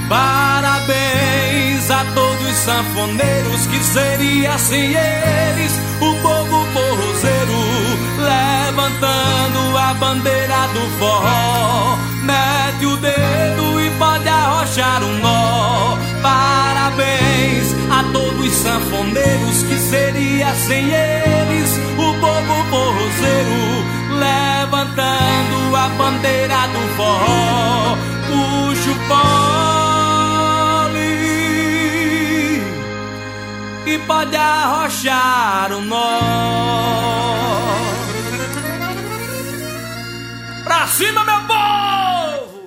Parabéns a todos os sanfoneiros, que seria sem eles o povo forrozeiro, levantando a bandeira do forró. Mete o dedo e pode arrochar um nó. Parabéns a todos os sanfoneiros, que seria sem eles o povo forrozeiro, levantando a bandeira do forró. Puxa o pole e pode arrochar um nó. Pra cima, meu povo!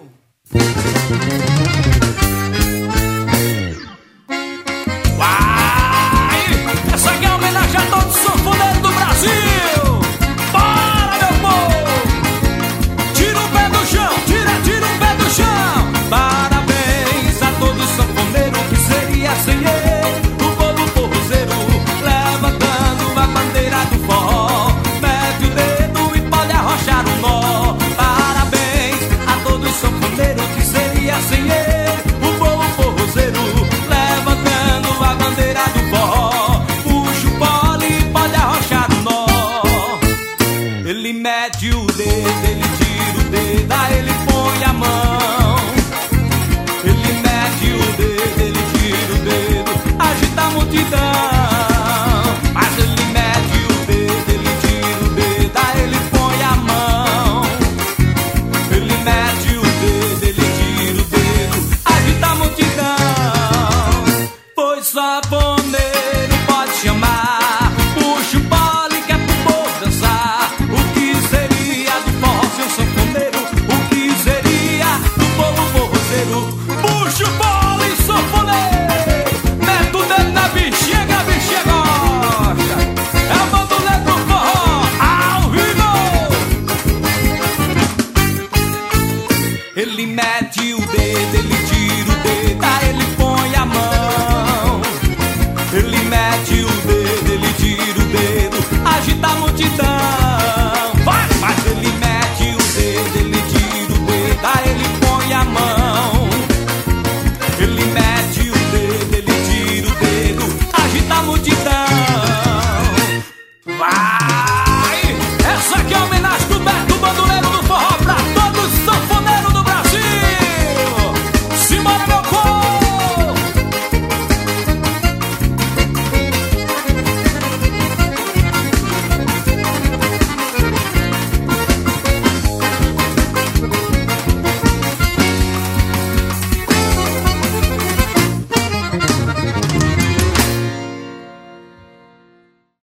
Vai! Essa aqui é uma homenagem a todos os sanfoneiros do Brasil! Bora, meu povo! Tira o pé do chão! Tira o pé do chão! Parabéns a todos os sanfoneiros, que seria sem ele o povo forrozeiro, levantando a bandeira do forró. Mete o dedo e pode arrochar um nó. Parabéns a todos os sanfoneiros, que seria sem ele o povo forrozeiro, levantando a bandeira do forró. Puxa o pole e pode arrochar um nó. Ele mete o dedo, ele tira o dedo, aí ele põe a mão. Ele mete o dedo, ele tira o dedo, agita a multidão. Mas ele mete o dedo, ele tira o dedo, aí ele põe a mão. Ele mete o dedo, ele tira o dedo, agita a multidão. Pois sanfoneiro pode chamar, puxa o pole que é pro povo dançar. O que seria do forró sem o sanfoneiro? O que seria do povo forrozeiro? Puxa o pole, sanfoneiro, mete o dedo na bexiga, a bexiga gosta. É o bandoleiro do forró, ao vivo. Ele mete o dedo, ele